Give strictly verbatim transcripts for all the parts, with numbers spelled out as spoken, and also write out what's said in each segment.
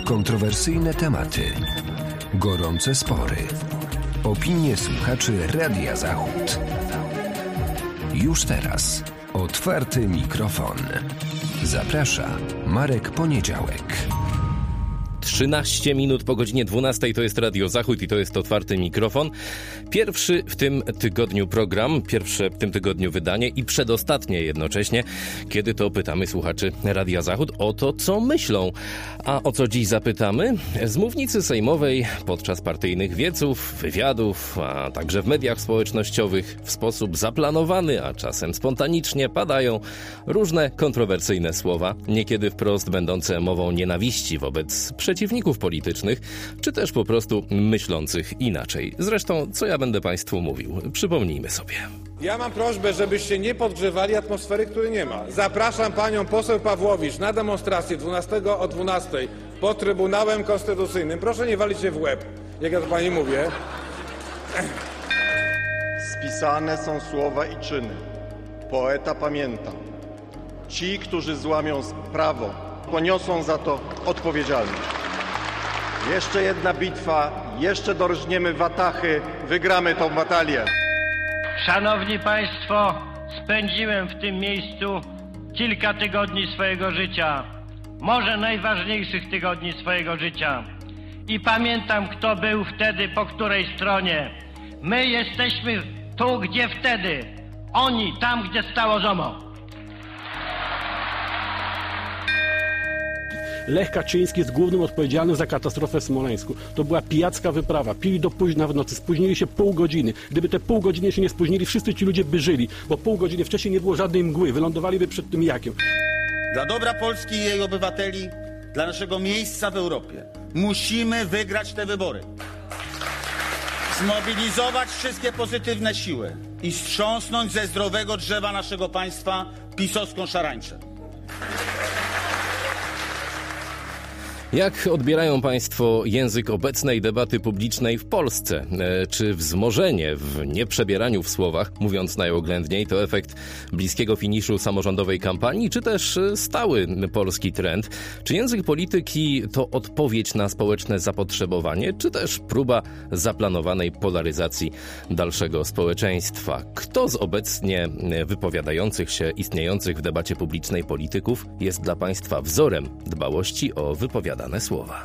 Kontrowersyjne tematy, gorące spory, opinie słuchaczy Radia Zachód. Już teraz otwarty mikrofon. Zaprasza Marek Poniedziałek. trzynaście minut po godzinie dwunastej to jest Radio Zachód i to jest otwarty mikrofon. Pierwszy w tym tygodniu program, pierwsze w tym tygodniu wydanie i przedostatnie jednocześnie, kiedy to pytamy słuchaczy Radia Zachód o to, co myślą. A o co dziś zapytamy? Z mównicy sejmowej podczas partyjnych wieców, wywiadów, a także w mediach społecznościowych w sposób zaplanowany, a czasem spontanicznie padają różne kontrowersyjne słowa, niekiedy wprost będące mową nienawiści wobec przeciwników politycznych, czy też po prostu myślących inaczej. Zresztą, co ja będę Państwu mówił? Przypomnijmy sobie. Ja mam prośbę, żebyście nie podgrzewali atmosfery, której nie ma. Zapraszam panią poseł Pawłowicz na demonstrację dwunastego o dwunastej pod Trybunałem Konstytucyjnym. Proszę nie walić się w łeb, jak ja to pani mówię. Spisane są słowa i czyny. Poeta pamięta. Ci, którzy złamią prawo, poniosą za to odpowiedzialność. Jeszcze jedna bitwa, jeszcze dorżniemy watachy, wygramy tą batalię. Szanowni Państwo, spędziłem w tym miejscu kilka tygodni swojego życia, może najważniejszych tygodni swojego życia. I pamiętam, kto był wtedy po której stronie. My jesteśmy tu, gdzie wtedy. Oni tam, gdzie stało ZOMO. Lech Kaczyński jest głównym odpowiedzialnym za katastrofę w Smoleńsku. To była pijacka wyprawa. Pili do późna w nocy. Spóźnili się pół godziny. Gdyby te pół godziny się nie spóźnili, wszyscy ci ludzie by żyli, bo pół godziny wcześniej nie było żadnej mgły. Wylądowaliby przed tym jakiem. Dla dobra Polski i jej obywateli, dla naszego miejsca w Europie musimy wygrać te wybory. Zmobilizować wszystkie pozytywne siły i strząsnąć ze zdrowego drzewa naszego państwa pisowską szarańczę. Jak odbierają Państwo język obecnej debaty publicznej w Polsce? E, czy wzmożenie w nieprzebieraniu w słowach, mówiąc najoględniej, to efekt bliskiego finiszu samorządowej kampanii, czy też stały polski trend? Czy język polityki to odpowiedź na społeczne zapotrzebowanie, czy też próba zaplanowanej polaryzacji dalszego społeczeństwa? Kto z obecnie wypowiadających się, istniejących w debacie publicznej polityków jest dla Państwa wzorem dbałości o wypowiadanie dane słowa?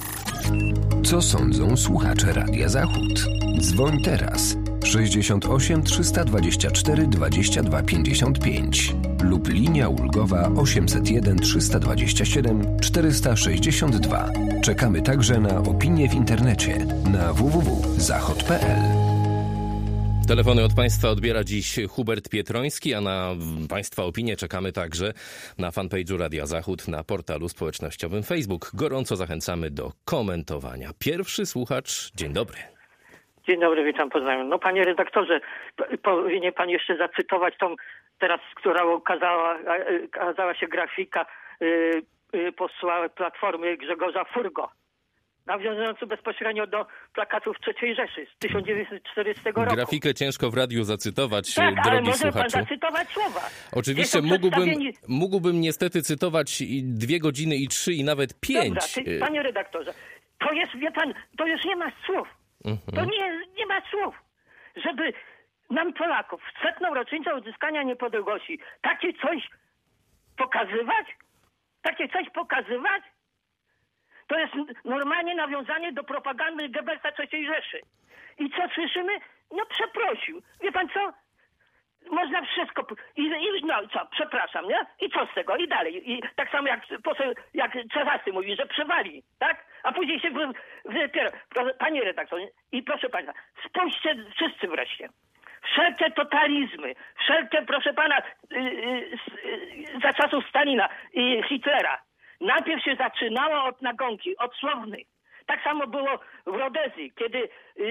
Co sądzą słuchacze Radia Zachód? Dzwoń teraz sześćdziesiąt osiem trzysta dwadzieścia cztery dwadzieścia dwa pięćdziesiąt pięć lub linia ulgowa osiemset jeden trzysta dwadzieścia siedem czterysta sześćdziesiąt dwa. Czekamy także na opinie w internecie na w w w kropka zachod kropka p l. Telefony od Państwa odbiera dziś Hubert Pietroński, a na Państwa opinię czekamy także na fanpage'u Radia Zachód na portalu społecznościowym Facebook. Gorąco zachęcamy do komentowania. Pierwszy słuchacz, dzień dobry. Dzień dobry, witam, pozdrawiam. No panie redaktorze, powinien pan jeszcze zacytować tą teraz, która okazała, okazała się grafika yy, yy, posła Platformy Grzegorza Furgo, nawiązujący bezpośrednio do plakatów trzeciej Rzeszy z tysiąc dziewięćset czterdziestego roku. Grafikę ciężko w radiu zacytować, tak, drogi ale może słuchaczu. pan zacytować słowa. Oczywiście mógłbym, mógłbym niestety cytować i dwie godziny i trzy i nawet pięć. Dobra, ty, panie redaktorze, to jest, wie pan, to już nie ma słów. Mhm. To nie, nie ma słów, żeby nam Polaków w setną rocznicę odzyskania niepodległości takie coś pokazywać? Takie coś pokazywać? To jest normalnie nawiązanie do propagandy Goebbelsa trzeciej Rzeszy. I co słyszymy? No przeprosił. Wie pan co? Można wszystko... I, i no co? Przepraszam, nie? I co z tego? I dalej. I tak samo jak poseł, jak Czerzasty mówi, że przewali, tak? A później się... W, w, panie redaktorze, i proszę państwa, spójrzcie wszyscy wreszcie. Wszelkie totalizmy, wszelkie, proszę pana, yy, yy, za czasów Stalina i Hitlera, najpierw się zaczynało od nagonki, od słownych. Tak samo było w Rodezji, kiedy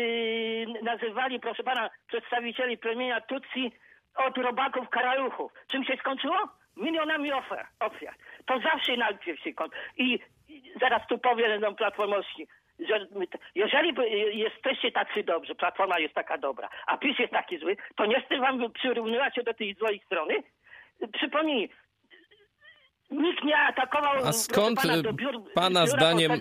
yy, nazywali, proszę pana, przedstawicieli plemienia Tutsi od robaków karaluchów. Czym się skończyło? Milionami ofiar. ofiar. To zawsze najpierw się kończy. I, I zaraz tu powiem nam Platformowski, że jeżeli jesteście tacy dobrzy, Platforma jest taka dobra, a PiS jest taki zły, to nie chcę wam przyrównywać się do tej złej strony. Przypomnij, Nikt nie atakował A skąd pana, do biur, pana zdaniem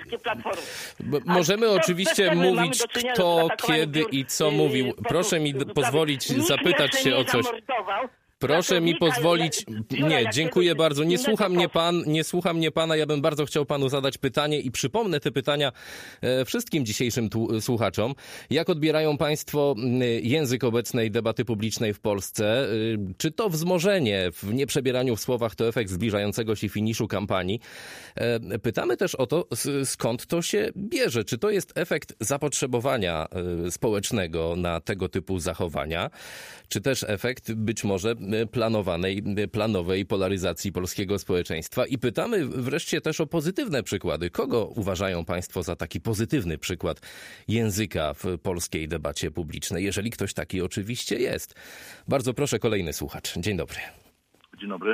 możemy A oczywiście mówić, kto, kiedy i co mówił. Proszę mi pozwolić zapytać się o coś. Proszę mi pozwolić. Nie, dziękuję bardzo. Nie słucha mnie pan, nie słucha mnie pana. Ja bym bardzo chciał panu zadać pytanie i przypomnę te pytania wszystkim dzisiejszym tu, słuchaczom. Jak odbierają państwo język obecnej debaty publicznej w Polsce? Czy to wzmożenie w nieprzebieraniu w słowach to efekt zbliżającego się finiszu kampanii? Pytamy też o to, skąd to się bierze. Czy to jest efekt zapotrzebowania społecznego na tego typu zachowania? Czy też efekt być może planowanej, planowej polaryzacji polskiego społeczeństwa? I pytamy wreszcie też o pozytywne przykłady. Kogo uważają państwo za taki pozytywny przykład języka w polskiej debacie publicznej, jeżeli ktoś taki oczywiście jest? Bardzo proszę, kolejny słuchacz. Dzień dobry. Dzień dobry.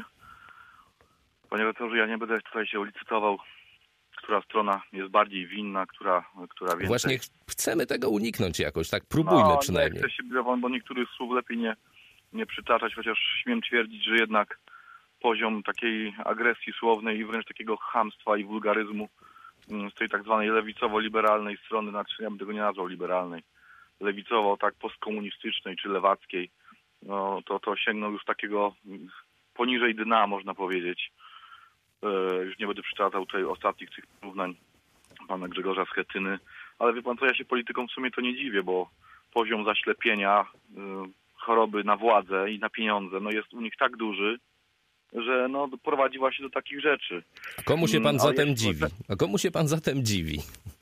Panie redaktorze, ja nie będę tutaj się licytował, która strona jest bardziej winna, która, która więcej... Właśnie chcemy tego uniknąć jakoś, tak próbujmy no, przynajmniej. Nie chcę się, bo niektórych słów lepiej nie nie przytaczać, chociaż śmiem twierdzić, że jednak poziom takiej agresji słownej i wręcz takiego chamstwa i wulgaryzmu z tej tak zwanej lewicowo-liberalnej strony, znaczy ja bym tego nie nazwał liberalnej, lewicowo, tak postkomunistycznej czy lewackiej, no to, to sięgnął już takiego poniżej dna, można powiedzieć. E, już nie będę przytaczał tutaj ostatnich tych porównań pana Grzegorza Schetyny, ale wie pan co, ja się politykom w sumie to nie dziwię, bo poziom zaślepienia, e, choroby na władzę i na pieniądze, no jest u nich tak duży, że no prowadzi właśnie do takich rzeczy. A komu się pan zatem jest... dziwi? A komu się pan zatem dziwi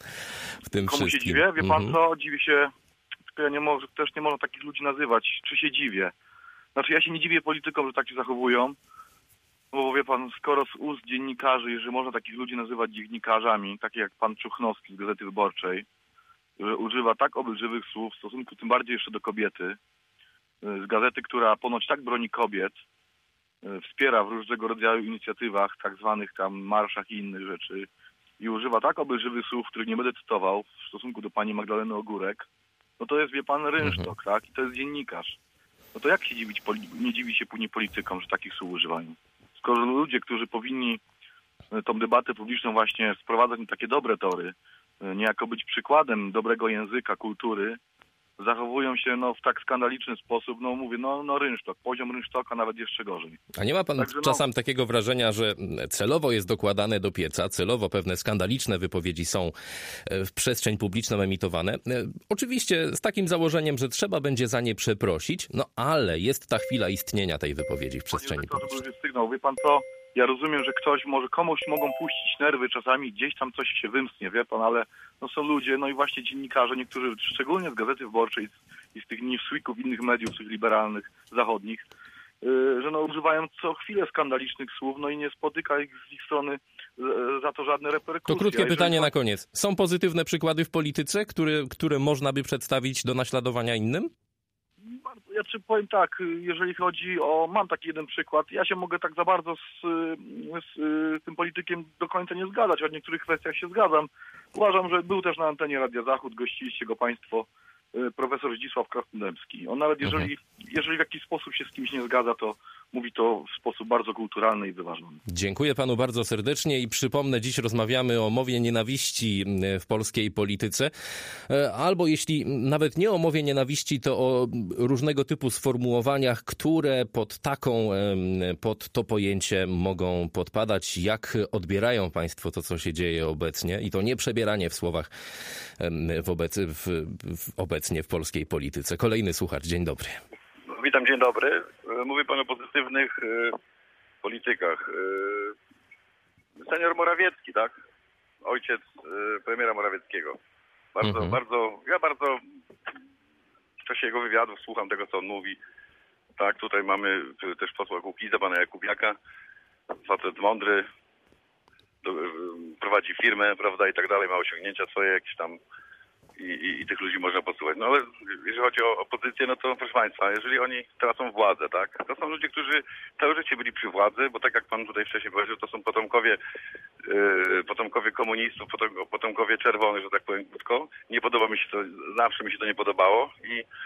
w tym komu wszystkim? się dziwię? Wie pan mhm. co? Dziwi się, tylko ja nie może, też nie można takich ludzi nazywać. Czy się dziwię? Znaczy ja się nie dziwię politykom, że tak się zachowują, bo wie pan, skoro z ust dziennikarzy, że można takich ludzi nazywać dziennikarzami, takich jak pan Czuchnowski z Gazety Wyborczej, że używa tak obelżywych słów w stosunku tym bardziej jeszcze do kobiety, z gazety, która ponoć tak broni kobiet, wspiera w różnego rodzaju inicjatywach, tak zwanych tam marszach i innych rzeczy i używa tak obelżywych słów, których nie będę cytował w stosunku do pani Magdaleny Ogórek, no to jest, wie pan, rynsztok, mhm. tak? I to jest dziennikarz. No to jak się dziwić, nie dziwi się później politykom, że takich słów używają? Skoro ludzie, którzy powinni tą debatę publiczną właśnie sprowadzać na takie dobre tory, niejako być przykładem dobrego języka, kultury, zachowują się no, w tak skandaliczny sposób, no mówię, no, no rynsztok, poziom rynsztoka nawet jeszcze gorzej. A nie ma pan Także, czasem no... takiego wrażenia, że celowo jest dokładane do pieca, celowo pewne skandaliczne wypowiedzi są w przestrzeń publiczną emitowane? Oczywiście z takim założeniem, że trzeba będzie za nie przeprosić, no ale jest ta chwila istnienia tej wypowiedzi w przestrzeni to, publicznej. To jest sygnał, wie pan co? Ja rozumiem, że ktoś może, komuś mogą puścić nerwy czasami, gdzieś tam coś się wymknie, wie pan, ale no są ludzie, no i właśnie dziennikarze, niektórzy, szczególnie z Gazety Wyborczej i z tych newsweeków, innych mediów, tych liberalnych, zachodnich, yy, że no używają co chwilę skandalicznych słów, no i nie spotyka ich z ich strony yy, za to żadne reperkusje. To krótkie pytanie pan... na koniec. Są pozytywne przykłady w polityce, które, które można by przedstawić do naśladowania innym? Ja czy powiem tak, jeżeli chodzi o, mam taki jeden przykład, ja się mogę tak za bardzo z, z, z tym politykiem do końca nie zgadzać, a w niektórych kwestiach się zgadzam. Uważam, że był też na antenie Radia Zachód, gościliście go państwo, profesor Zdzisław Krasnodębski. On nawet jeżeli, jeżeli w jakiś sposób się z kimś nie zgadza, to mówi to w sposób bardzo kulturalny i wyważony. Dziękuję panu bardzo serdecznie i przypomnę, dziś rozmawiamy o mowie nienawiści w polskiej polityce. Albo jeśli nawet nie o mowie nienawiści, to o różnego typu sformułowaniach, które pod taką, pod to pojęcie mogą podpadać. Jak odbierają państwo to, co się dzieje obecnie? I to nie przebieranie w słowach wobec, w, w, obecnie w polskiej polityce. Kolejny słuchacz, dzień dobry. Witam, dzień dobry. Mówi pan o pozytywnych y, politykach. Y, senior Morawiecki, tak? Ojciec y, premiera Morawieckiego. Bardzo, mhm. bardzo, ja bardzo w czasie jego wywiadów słucham tego, co on mówi. Tak, tutaj mamy też posła Kukiza, pana Jakubiaka. Facet mądry, do, y, prowadzi firmę, prawda, i tak dalej, ma osiągnięcia swoje jakieś tam. I, i, i tych ludzi można posłuchać. No ale jeżeli chodzi o opozycję, no to proszę państwa, jeżeli oni tracą władzę, tak, to są ludzie, którzy całe życie byli przy władzy, bo tak jak pan tutaj wcześniej powiedział, to są potomkowie yy, potomkowie komunistów, potom, potomkowie czerwonych, że tak powiem krótko. Nie podoba mi się to, zawsze mi się to nie podobało i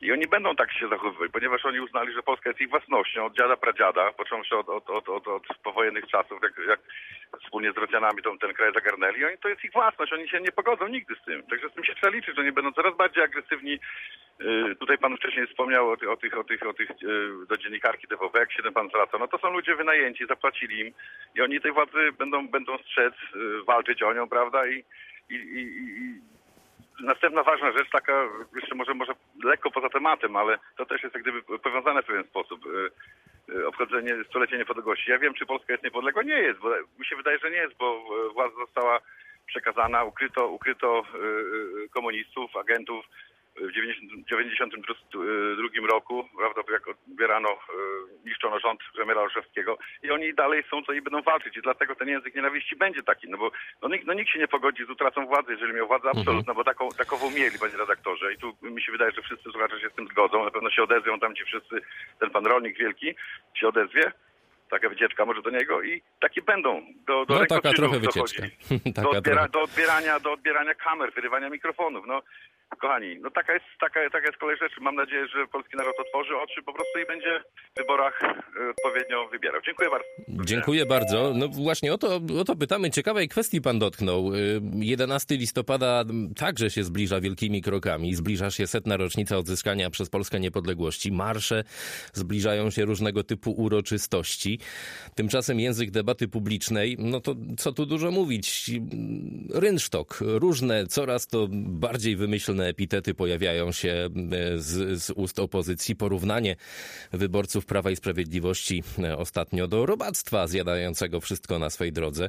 I oni będą tak się zachowywać, ponieważ oni uznali, że Polska jest ich własnością od dziada, pradziada, począwszy od, od, od, od, od powojennych czasów, jak, jak wspólnie z Rosjanami tą, ten kraj zagarnęli. I oni, to jest ich własność, oni się nie pogodzą nigdy z tym. Także z tym się trzeba liczyć, że oni będą coraz bardziej agresywni. Yy, tutaj pan wcześniej wspomniał o, ty, o tych, o tych, o tych yy, do dziennikarki T V P, jak się ten pan zwracał. No to są ludzie wynajęci, zapłacili im i oni tej władzy będą, będą strzec, yy, walczyć o nią, prawda? I, i, i, i następna ważna rzecz, taka jeszcze może, może lekko poza tematem, ale to też jest jak gdyby powiązane w pewien sposób. Obchodzenie stulecia niepodległości. Ja wiem, czy Polska jest niepodległa? Nie jest, bo mi się wydaje, że nie jest, bo władza została przekazana, ukryto, ukryto komunistów, agentów w dziewięćdziesiątym drugim roku, prawda, jak odbierano, niszczono rząd premiera Olszewskiego i oni dalej są, co i będą walczyć i dlatego ten język nienawiści będzie taki, no bo no nikt, no nikt się nie pogodzi z utratą władzy, jeżeli miał władzę absolutną, bo taką, takową mieli, panie redaktorze, i tu mi się wydaje, że wszyscy słuchacze się z tym zgodzą, na pewno się odezwią tam ci wszyscy, ten pan rolnik wielki się odezwie, taka wycieczka może do niego i takie będą, do, do no, taka trochę dochodzi, wycieczka. do, odbiera, trochę. do, odbierania, do odbierania kamer, wyrywania mikrofonów, no. Kochani, no taka jest, taka, taka jest kolej rzeczy. Mam nadzieję, że polski naród otworzy oczy po prostu i będzie w wyborach odpowiednio wybierał. Dziękuję bardzo. Dziękuję bardzo. No właśnie o to, o to pytamy. Ciekawej kwestii pan dotknął. jedenastego listopada także się zbliża wielkimi krokami. Zbliża się setna rocznica odzyskania przez Polskę niepodległości. Marsze, zbliżają się różnego typu uroczystości. Tymczasem język debaty publicznej, no to co tu dużo mówić. Rynsztok. Różne, coraz to bardziej wymyślne epitety pojawiają się z, z ust opozycji. Porównanie wyborców Prawa i Sprawiedliwości ostatnio do robactwa zjadającego wszystko na swej drodze.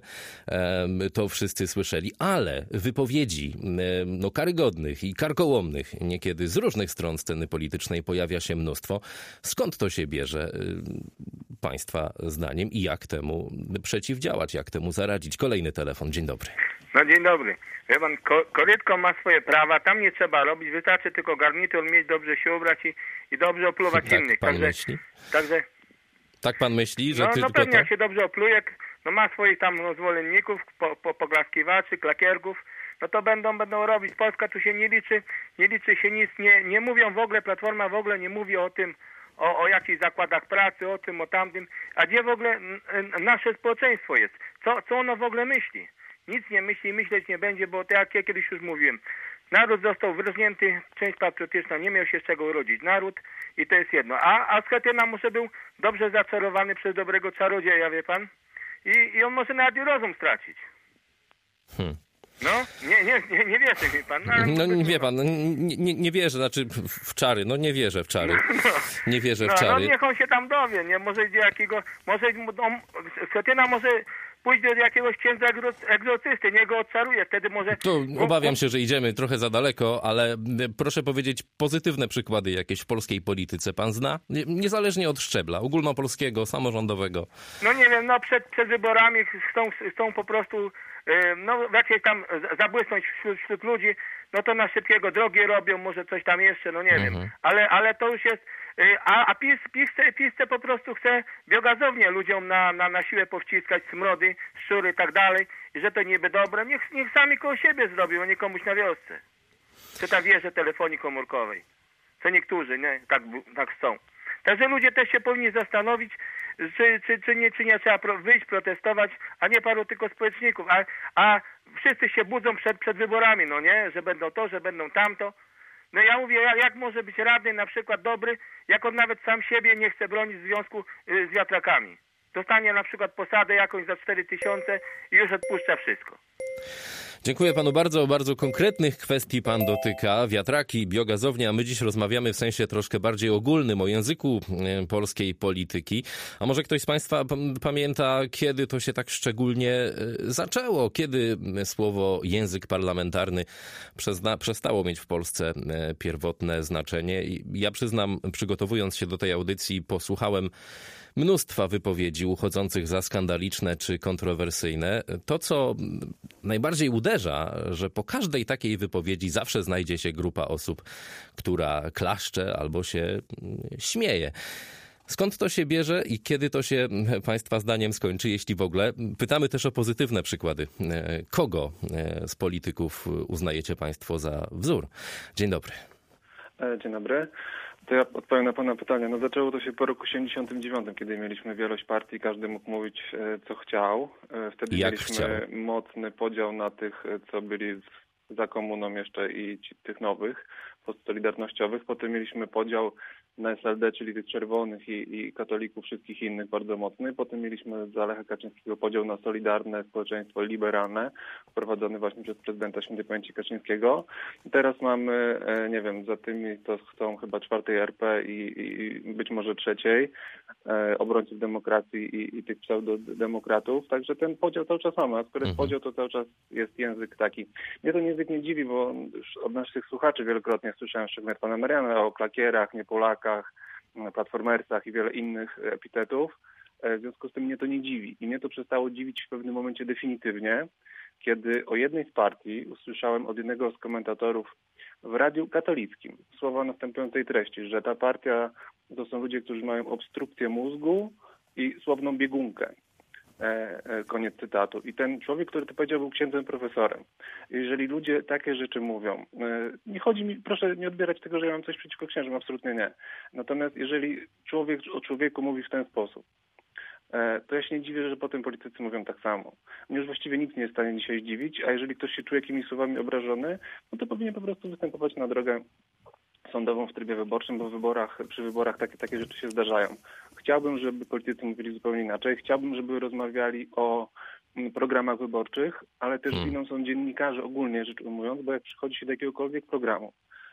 To wszyscy słyszeli, ale wypowiedzi no, karygodnych i karkołomnych niekiedy z różnych stron sceny politycznej pojawia się mnóstwo. Skąd to się bierze państwa zdaniem i jak temu przeciwdziałać, jak temu zaradzić? Kolejny telefon. Dzień dobry. No dzień dobry. Wie pan, ko- korytko ma swoje prawa, tam nie trzeba robić, wystarczy tylko garnitur mieć, dobrze się ubrać i, i dobrze opluwać tak innych. Pan także, myśli? Także, tak pan myśli, że no, tylko no pewnie to? jak się dobrze opluje, no ma swoich tam no, zwolenników, po, po, poglaskiwaczy, klakierków, no to będą, będą robić. Polska tu się nie liczy, nie liczy się nic, nie, nie mówią w ogóle, Platforma w ogóle nie mówi o tym, o, o jakichś zakładach pracy, o tym, o tamtym, a gdzie w ogóle n- n- nasze społeczeństwo jest? Co, co ono w ogóle myśli? Nic nie myśli i myśleć nie będzie, bo tak jak kiedyś już mówiłem, naród został wyrżnięty, część patriotyczna, nie miał się z czego urodzić naród i to jest jedno. A, a Schetyna może był dobrze zaczarowany przez dobrego czarodzieja, wie pan? I, i on może nawet i rozum stracić. Hmm. No, nie, nie, nie, nie wierzy mi pan. No, no wie pan, nie, nie, nie wierzę, znaczy w czary, no nie wierzę w czary. Nie wierzę w no, czary. No niech on się tam dowie, nie? Może idzie jakiego, może on, Schetyna może pójść do jakiegoś księdza egzorcysty, nie go odczaruje, wtedy może... To obawiam się, że idziemy trochę za daleko, ale proszę powiedzieć pozytywne przykłady jakieś w polskiej polityce pan zna? Niezależnie od szczebla, ogólnopolskiego, samorządowego. No nie wiem, no przed, przed wyborami chcą, chcą po prostu no jakieś tam zabłysnąć wśród, wśród ludzi, no to na szybkiego drogi robią, może coś tam jeszcze, no nie mhm. wiem, ale, ale to już jest, a, a PiS, PiS, chce, PiS chce po prostu chce biogazownię ludziom na, na, na siłę powciskać, smrody, szczury i tak dalej, i że to niby dobre, niech, niech sami koło siebie zrobią, a nie komuś na wiosce. Czy ta wieże telefonii komórkowej, co niektórzy, nie, tak, tak chcą. Także ludzie też się powinni zastanowić, czy, czy, czy, nie, czy nie trzeba pro, wyjść, protestować, a nie paru tylko społeczników. A, a wszyscy się budzą przed, przed wyborami, no nie? Że będą to, że będą tamto. No ja mówię, jak może być radny na przykład dobry, jak on nawet sam siebie nie chce bronić w związku z wiatrakami. Dostanie na przykład posadę jakąś za cztery tysiące i już odpuszcza wszystko. Dziękuję panu bardzo. Bardzo konkretnych kwestii pan dotyka. Wiatraki, biogazownia. My dziś rozmawiamy w sensie troszkę bardziej ogólnym o języku polskiej polityki. A może ktoś z państwa p- pamięta, kiedy to się tak szczególnie zaczęło? Kiedy słowo język parlamentarny przezna- przestało mieć w Polsce pierwotne znaczenie? I ja przyznam, przygotowując się do tej audycji, posłuchałem mnóstwa wypowiedzi uchodzących za skandaliczne czy kontrowersyjne. To, co najbardziej uderza, że po każdej takiej wypowiedzi zawsze znajdzie się grupa osób, która klaszcze albo się śmieje. Skąd to się bierze i kiedy to się państwa zdaniem skończy, jeśli w ogóle? Pytamy też o pozytywne przykłady. Kogo z polityków uznajecie państwo za wzór? Dzień dobry. Dzień dobry. To ja odpowiem na pana pytanie. No zaczęło to się po roku osiemdziesiątym dziewiątym, kiedy mieliśmy wielość partii, każdy mógł mówić, co chciał. Wtedy Jak mieliśmy chciał. mocny podział na tych, co byli za komuną jeszcze i ci, tych nowych, postsolidarnościowych. Potem mieliśmy podział na S L D, czyli tych czerwonych i, i katolików, wszystkich innych bardzo mocny. Potem mieliśmy za Lecha Kaczyńskiego podział na solidarne społeczeństwo liberalne, wprowadzony właśnie przez prezydenta świętej pamięci Kaczyńskiego. Teraz mamy, nie wiem, za tymi to chcą chyba czwartej R P i, i być może trzeciej, obrońców demokracji i, i tych pseudodemokratów. Także ten podział cały czas mamy, a skoro jest podział, to cały czas jest język taki. Mnie to język nie dziwi, bo już od naszych słuchaczy wielokrotnie słyszałem, szczególnie od pana Mariana, o klakierach, nie Polakach, platformersach i wiele innych epitetów. W związku z tym mnie to nie dziwi. I mnie to przestało dziwić w pewnym momencie definitywnie, kiedy o jednej z partii usłyszałem od jednego z komentatorów w radiu katolickim słowa następującej treści, że ta partia to są ludzie, którzy mają obstrukcję mózgu i słowną biegunkę. E, e, koniec cytatu. I ten człowiek, który to powiedział, był księdzem profesorem. Jeżeli ludzie takie rzeczy mówią, e, nie chodzi mi, proszę nie odbierać tego, że ja mam coś przeciwko księżom, absolutnie nie. Natomiast jeżeli człowiek o człowieku mówi w ten sposób, e, to ja się nie dziwię, że potem politycy mówią tak samo. Mnie już właściwie nic nie jest w stanie dzisiaj zdziwić, a jeżeli ktoś się czuje jakimiś słowami obrażony, no to powinien po prostu występować na drogę sądową w trybie wyborczym, bo w wyborach, przy wyborach takie, takie rzeczy się zdarzają. Chciałbym, żeby politycy mówili zupełnie inaczej. Chciałbym, żeby rozmawiali o programach wyborczych, ale też Hmm. winą są dziennikarze ogólnie rzecz ujmując, bo jak przychodzi się do jakiegokolwiek programu,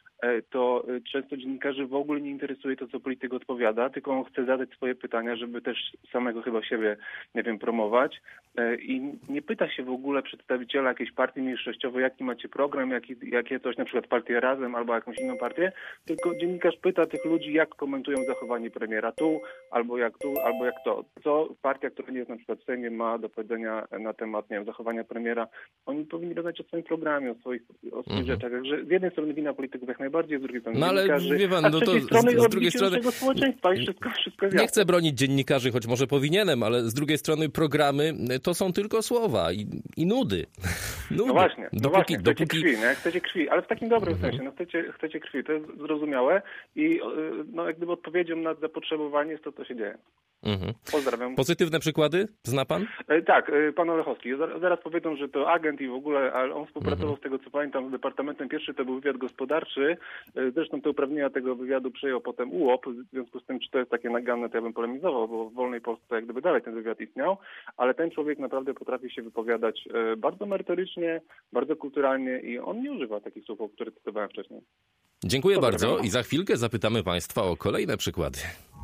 to często dziennikarzy w ogóle nie interesuje to, co polityk odpowiada, tylko on chce zadać swoje pytania, żeby też samego chyba siebie, nie wiem, promować. I nie pyta się w ogóle przedstawiciela jakiejś partii mniejszościowej, jaki macie program, jaki, jakie coś, na przykład partię Razem albo jakąś inną partię, tylko dziennikarz pyta tych ludzi, jak komentują zachowanie premiera tu, albo jak tu, albo jak to. Co partia, która nie jest na przykład w Sejmie, ma do powiedzenia na temat, nie wiem, zachowania premiera. Oni powinni rozmawiać o swoim programie, o swoich, o swoich Mhm. rzeczach. Także z jednej strony wina polityków jak najbardziej, z drugiej strony No ale dziennikarzy, wie pan, a z no to trzeciej z- strony z drugiej odbicie strony- naszego społeczeństwa i wszystko, wszystko jest Nie jasne. chcę bronić dziennikarzy, choć może powinienem, ale z drugiej strony programy to są tylko słowa i, i nudy. nudy. No właśnie, no dopóki, właśnie, chcecie dopóki... krwi, nie? Chcecie krwi, ale w takim dobrym Mhm. sensie, no chcecie, chcecie krwi, to jest zrozumiałe i yy, no jak gdyby odpowiedzią na zapotrzebowanie jest to, co się dzieje. Mhm. Pozdrawiam. Pozytywne przykłady zna pan? E, Tak, e, pan Olechowski. Zaraz, zaraz powiedzą, że to agent i w ogóle, ale on współpracował Mhm. z tego, co pamiętam, z Departamentem Pierwszy, to był wywiad gospodarczy. E, Zresztą te uprawnienia tego wywiadu przejął potem U O P, w związku z tym, czy to jest takie naganne, to ja bym polemizował, bo w wolnej Polsce jak gdyby dalej ten wywiad istniał, ale ten człowiek naprawdę potrafi się wypowiadać e, bardzo merytorycznie, bardzo kulturalnie i on nie używa takich słów, o których cytowałem wcześniej. Dziękuję Pozdrawiam. bardzo i za chwilkę zapytamy państwa o kolejne przykłady.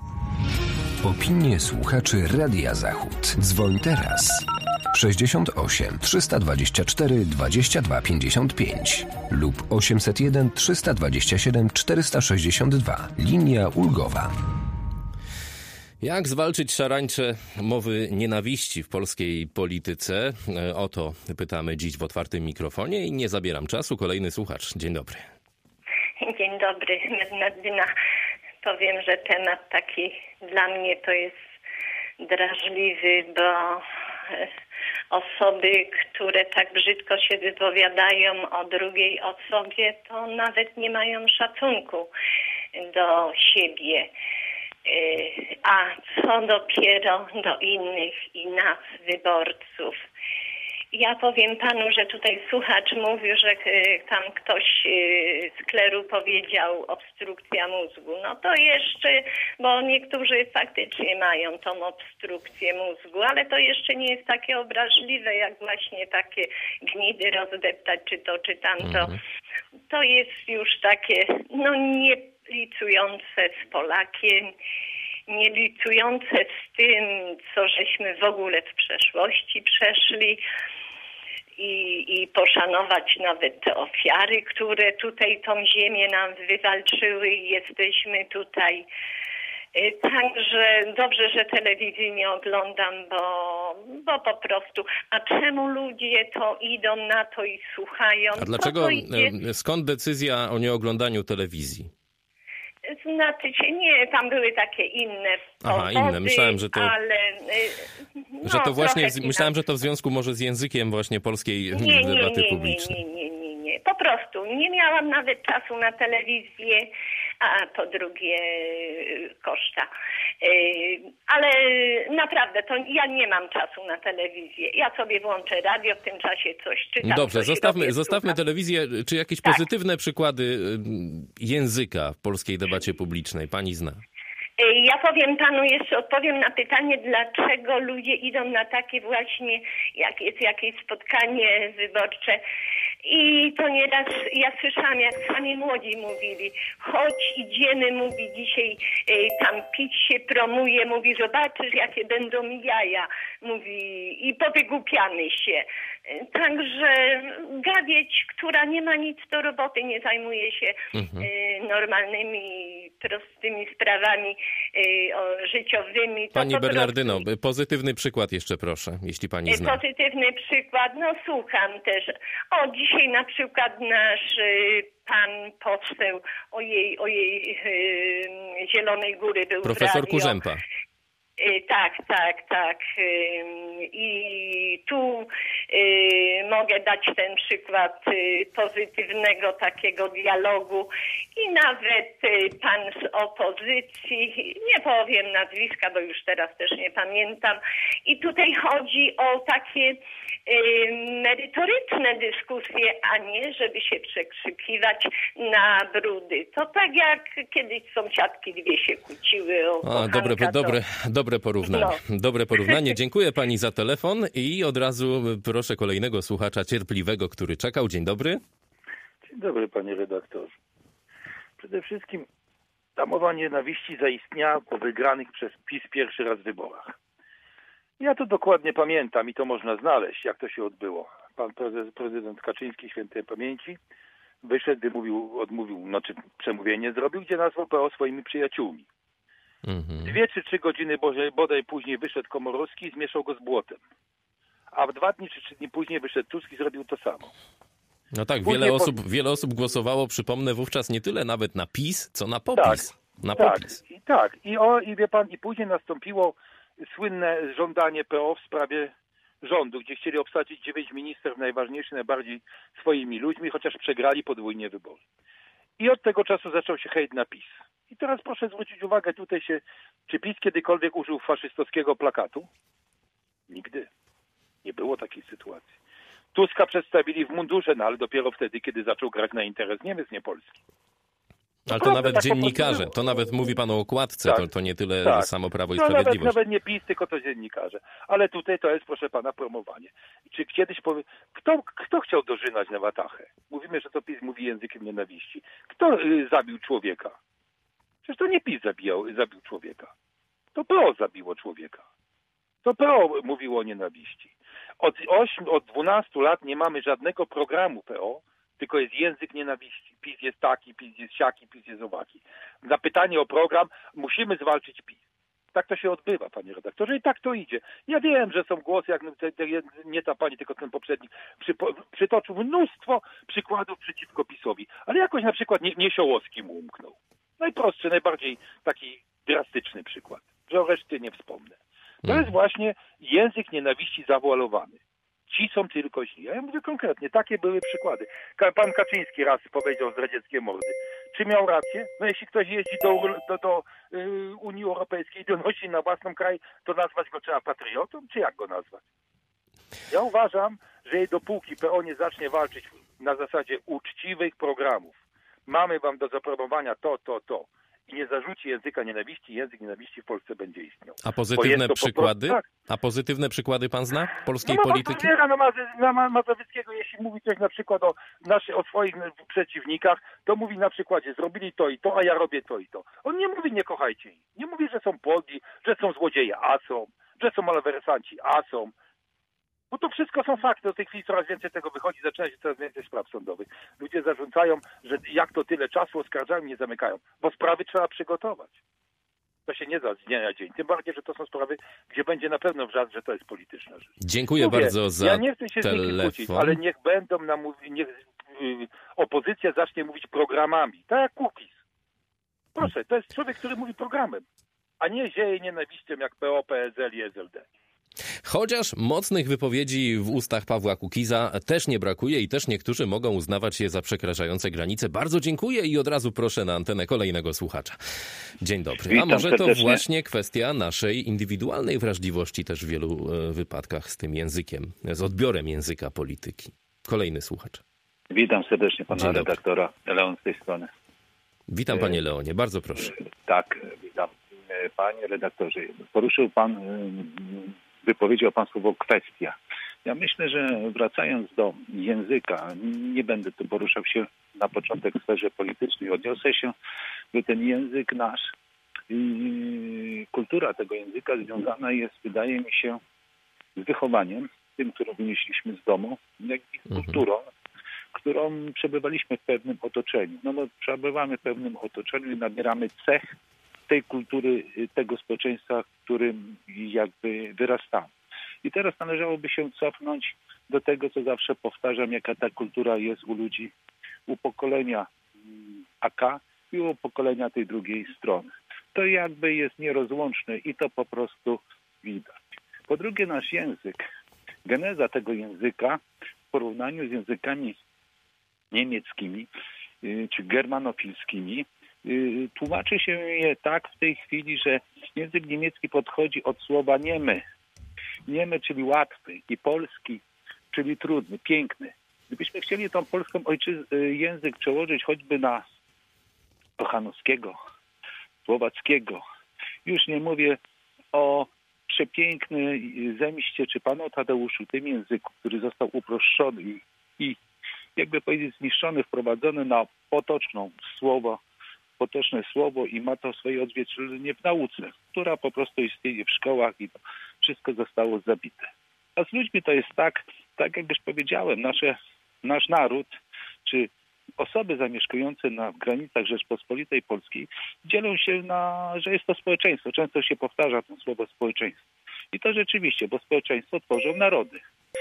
Opinie słuchaczy Radia Zachód. Dzwoń teraz. sześćdziesiąt osiem trzysta dwadzieścia cztery dwadzieścia dwa pięćdziesiąt pięć lub osiemset jeden trzysta dwadzieścia siedem czterysta sześćdziesiąt dwa. Linia ulgowa. Jak zwalczyć szarańcze mowy nienawiści w polskiej polityce? E, O to pytamy dziś w otwartym mikrofonie i nie zabieram czasu. Kolejny słuchacz. Dzień dobry. Dzień dobry, Bernardyna. Powiem, że temat taki dla mnie to jest drażliwy, bo osoby, które tak brzydko się wypowiadają o drugiej osobie, to nawet nie mają szacunku do siebie. A co dopiero do innych i nas, wyborców. Ja powiem panu, że tutaj słuchacz mówił, że tam ktoś z kleru powiedział obstrukcja mózgu. No to jeszcze, bo niektórzy faktycznie mają tą obstrukcję mózgu, ale to jeszcze nie jest takie obraźliwe, jak właśnie takie gnidy rozdeptać, czy to, czy tamto. Mhm. To jest już takie, no nie licujące z Polakiem, nie licujące z tym, co żeśmy w ogóle w przeszłości przeszli i, i poszanować nawet te ofiary, które tutaj tą ziemię nam wywalczyły i jesteśmy tutaj. Także dobrze, że telewizji nie oglądam, bo, bo po prostu. A czemu ludzie to idą na to i słuchają? A dlaczego, to idzie... skąd decyzja o nieoglądaniu telewizji? Znaczy się, nie, tam były takie inne Aha, powody, inne. Myślałem, że to, ale, no, że to właśnie, trochę myślałem, że to w związku może z językiem właśnie polskiej nie, nie, debaty nie, publicznej. Nie, nie, nie, nie, po prostu nie miałam nawet czasu na telewizję, a po drugie koszta. Ale naprawdę, to ja nie mam czasu na telewizję. Ja sobie włączę radio, w tym czasie coś czytam. Dobrze, coś zostawmy, robię, zostawmy słucham. telewizję. Czy jakieś Tak. pozytywne przykłady języka w polskiej debacie publicznej pani zna? Ja powiem panu, jeszcze odpowiem na pytanie, dlaczego ludzie idą na takie właśnie, jak jest jakieś spotkanie wyborcze. I to nieraz, ja słyszałam, jak sami młodzi mówili, chodź, idziemy, mówi dzisiaj, y, tam pić się promuje, mówi, zobaczysz, jakie będą jaja, mówi, i powygłupiamy się. Y, Także gawieć, która nie ma nic do roboty, nie zajmuje się Mhm. y, normalnymi, prostymi sprawami y, o, życiowymi. To Pani po Bernardyno, pozytywny przykład jeszcze proszę, jeśli pani prostu, zna. y, Pozytywny przykład, no słucham też. O, dzisiaj na przykład nasz y, pan poseł ojej, ojej y, Zielonej Góry był w Profesor radio. Kurzępa. Y, Tak, tak, tak. Ym, I tu y, mogę dać ten przykład y, pozytywnego takiego dialogu i nawet y, pan z opozycji, nie powiem nazwiska, bo już teraz też nie pamiętam. I tutaj chodzi o takie y, merytoryczne dyskusje, a nie żeby się przekrzykiwać na brudy. To tak jak kiedyś sąsiadki dwie się kłóciły o A, dobre, kochanka, to- dobre, dobre porównanie. No. Dobre porównanie. Dziękuję pani za telefon i od razu proszę kolejnego słuchacza cierpliwego, który czekał. Dzień dobry. Dzień dobry, panie redaktorze. Przede wszystkim ta mowa nienawiści zaistniała po wygranych przez PiS pierwszy raz wyborach. Ja to dokładnie pamiętam i to można znaleźć, jak to się odbyło. Pan prezes, prezydent Kaczyński, świętej pamięci, wyszedł, wymówił, odmówił, znaczy przemówienie zrobił, gdzie nazwał P O swoimi przyjaciółmi. Mhm. Dwie czy trzy godziny bodaj później wyszedł Komorowski i zmieszał go z błotem. A w dwa dni czy trzy dni później wyszedł Tusk i zrobił to samo. No tak, Później wiele po- osób, wiele osób głosowało, przypomnę, wówczas nie tyle nawet na PiS, co na popis. Na tak, popis. i tak. I, o, i wie pan, i później nastąpiło słynne żądanie P O w sprawie rządu, gdzie chcieli obsadzić dziewięć ministerstw najważniejszych, najbardziej swoimi ludźmi, chociaż przegrali podwójnie wybory. I od tego czasu zaczął się hejt na PiS. I teraz proszę zwrócić uwagę, tutaj się, czy PiS kiedykolwiek użył faszystowskiego plakatu? Nigdy. Nie było takiej sytuacji. Tuska przedstawili w mundurze, no ale dopiero wtedy, kiedy zaczął grać na interes Niemiec, nie Polski. Ale to prawda, nawet tak po prostu dziennikarze, było. to nawet mówi pan o okładce, Tak. to, to nie tyle Tak. samo Prawo i No nawet, Sprawiedliwość. nawet nie PiS, tylko to dziennikarze. Ale tutaj to jest, proszę pana, promowanie. Czy kiedyś powie... Kto, kto chciał dożynać na watachę? Mówimy, że to PiS mówi językiem nienawiści. Kto y, zabił człowieka? Przecież to nie PiS zabijał, zabił człowieka. To P O zabiło człowieka. To P O mówiło o nienawiści. Od, ośmiu, od dwunastu lat nie mamy żadnego programu P O, tylko jest język nienawiści. PiS jest taki, PiS jest siaki, PiS jest owaki. Na pytanie o program musimy zwalczyć PiS. Tak to się odbywa, panie redaktorze, i tak to idzie. Ja wiem, że są głosy, jak te, te, nie ta pani, tylko ten poprzednik przypo, przytoczył mnóstwo przykładów przeciwko PiS-owi, ale jakoś na przykład nie, Niesiołowski mu umknął. Najprostszy, najbardziej taki drastyczny przykład, że o reszcie nie wspomnę. To jest właśnie język nienawiści zawoalowany. Ci są tylko źli. Ja mówię konkretnie, takie były przykłady. Ka- Pan Kaczyński raz powiedział z radzieckie mordy. Czy miał rację? No jeśli ktoś jeździ do, do, do y, Unii Europejskiej i donosi na własny kraj, to nazwać go trzeba patriotą? Czy jak go nazwać? Ja uważam, że dopóki P O nie zacznie walczyć na zasadzie uczciwych programów, mamy wam do zaproponowania to, to, to, i nie zarzuci języka nienawiści, język nienawiści w Polsce będzie istniał. A Bo pozytywne jest to po przykłady? prostu- tak. A pozytywne przykłady pan zna polskiej no, polityki? No na, Mazy- na Ma- Mazowieckiego, jeśli mówi coś na przykład o, naszy, o swoich przeciwnikach, to mówi na przykładzie, zrobili to i to, a ja robię to i to. On nie mówi, nie kochajcie ich. Nie mówi, że są podli, że są złodzieje, a są, że są malwersanci, a są. Bo to wszystko są fakty. Do tej chwili coraz więcej tego wychodzi, zaczyna się coraz więcej spraw sądowych. Ludzie zarzucają, że jak to tyle czasu oskarżają, nie zamykają, bo sprawy trzeba przygotować. To się nie da z dnia na dzień. Tym bardziej, że to są sprawy, gdzie będzie na pewno wrzask, że to jest polityczna rzecz. Dziękuję Mówię, bardzo za ja nie chcę się z nikim kłócić, telefon. ale niech będą namówi, niech yy, opozycja zacznie mówić programami. Tak jak Kukiz. Proszę, to jest człowiek, który mówi programem, a nie zieje nienawiścią jak P O, P S L i S L D. Chociaż mocnych wypowiedzi w ustach Pawła Kukiza też nie brakuje i też niektórzy mogą uznawać je za przekraczające granice. Bardzo dziękuję i od razu proszę na antenę kolejnego słuchacza. Dzień dobry. Witam A może serdecznie. to właśnie kwestia naszej indywidualnej wrażliwości też w wielu wypadkach z tym językiem, z odbiorem języka polityki. Kolejny słuchacz. Witam serdecznie pana Dzień dobry. redaktora. Leon z tej strony. Witam panie Leonie, bardzo proszę. Tak, witam. Panie redaktorze, poruszył pan, wypowiedział pan słowo kwestia. Ja myślę, że wracając do języka, nie będę tu poruszał się na początek w sferze politycznej. Odniosę się, że ten język nasz i kultura tego języka związana jest, wydaje mi się, z wychowaniem, tym, które wynieśliśmy z domu, jak i z kulturą, którą przebywaliśmy w pewnym otoczeniu. No bo przebywamy w pewnym otoczeniu i nabieramy cech tej kultury, tego społeczeństwa, w którym jakby wyrastamy. I teraz należałoby się cofnąć do tego, co zawsze powtarzam, jaka ta kultura jest u ludzi, u pokolenia A K i u pokolenia tej drugiej strony. To jakby jest nierozłączne i to po prostu widać. Po drugie, nasz język, geneza tego języka w porównaniu z językami niemieckimi czy germanofilskimi tłumaczy się je tak w tej chwili, że język niemiecki podchodzi od słowa niemy. Niemy, czyli łatwy, i polski, czyli trudny, piękny. Gdybyśmy chcieli tą polską ojczyz- język przełożyć choćby na Kochanowskiego, Słowackiego, już nie mówię o przepięknej Zemście czy panu Tadeuszu, tym języku, który został uproszczony i, i jakby powiedzieć zniszczony, wprowadzony na potoczną słowo, potoczne słowo i ma to swoje odzwierciedlenie w nauce, która po prostu istnieje w szkołach i to wszystko zostało zabite. A z ludźmi to jest tak, tak jak już powiedziałem, nasze, nasz naród, czy osoby zamieszkujące na granicach Rzeczpospolitej Polskiej dzielą się na, że jest to społeczeństwo. Często się powtarza to słowo społeczeństwo. I to rzeczywiście, bo społeczeństwo tworzą narody.